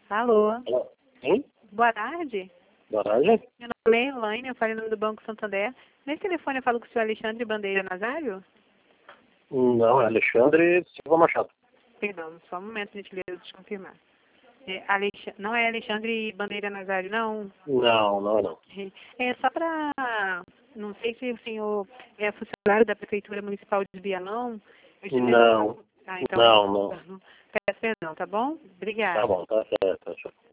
Alô? Alô? Sim? Boa tarde. Boa tarde. Meu nome é Elaine, eu falo em nome do Banco Santander. Nesse telefone eu falo com o senhor Alexandre Bandeira Nazário? Não, é Alexandre Silva Machado. Perdão, só um momento, gentileza, deixa eu confirmar. Não é Alexandre Bandeira Nazário, não? Não, não, não. É só para... Não sei se o senhor é funcionário da Prefeitura Municipal de Viamão. Não, Ah, então... não, não. Peço perdão, tá bom? Obrigada. Tá bom, tá certo.